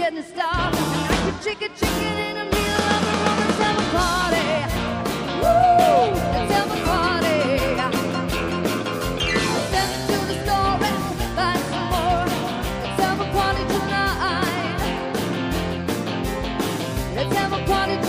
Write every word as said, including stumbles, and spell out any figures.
setting star. And I could chicken chicken in the middle of the room. Let's have a party. Woo! Let's have a party. Step to the store and buy some more. Let's have a party tonight. Let's have a party tonight.